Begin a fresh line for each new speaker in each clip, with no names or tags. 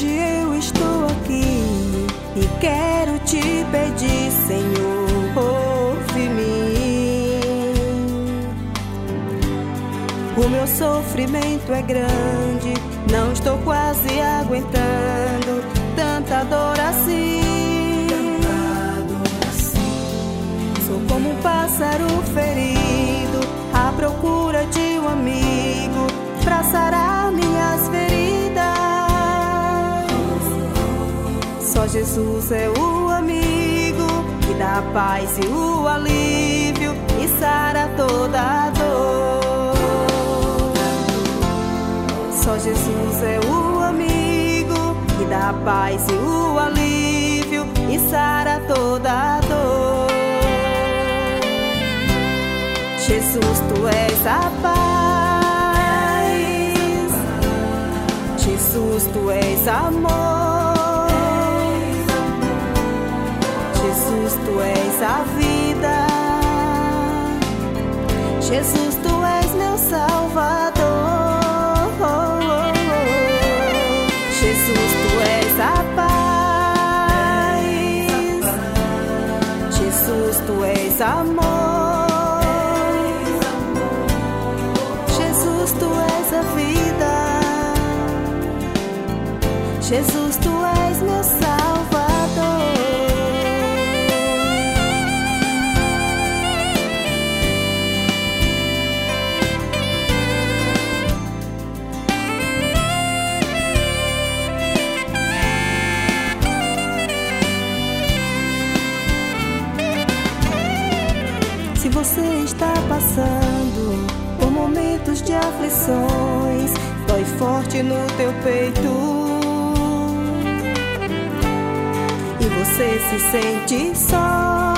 Hoje eu estou aqui e quero te pedir, Senhor, ouve-me. O meu sofrimento é grande, não estou quase aguentando tanta dor assim. Sou como um pássaro ferido à procura de um amigo pra sarar minhas feridas. Só Jesus é o amigo que dá a paz e o alívio e sara toda a dor. Só Jesus é o amigo que dá a paz e o alívio e sara toda a dor. Jesus, tu és a paz. Jesus, tu és amor. Jesus, tu és a vida. Jesus, tu és meu Salvador. Jesus, tu és a paz. Jesus, tu és amor. Jesus, tu és a vida. Jesus, tu és meu Salvador. Se você está passando por momentos de aflições, dói forte no teu peito e você se sente só,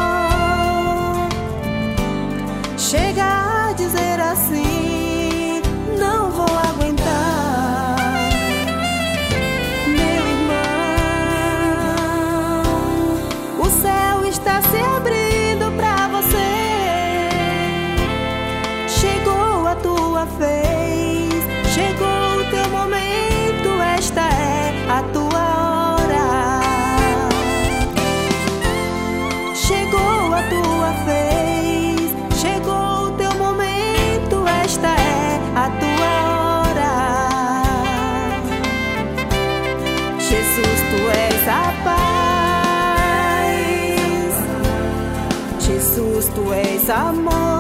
chega a dizer assim: não vou aguentar. Meu irmão, o céu está se abrindo pra você. Chegou a tua vez, chegou o teu momento, esta é a tua hora. Chegou a tua vez, chegou o teu momento, esta é a tua hora. Jesus, tu és a paz. Jesus, tu és amor.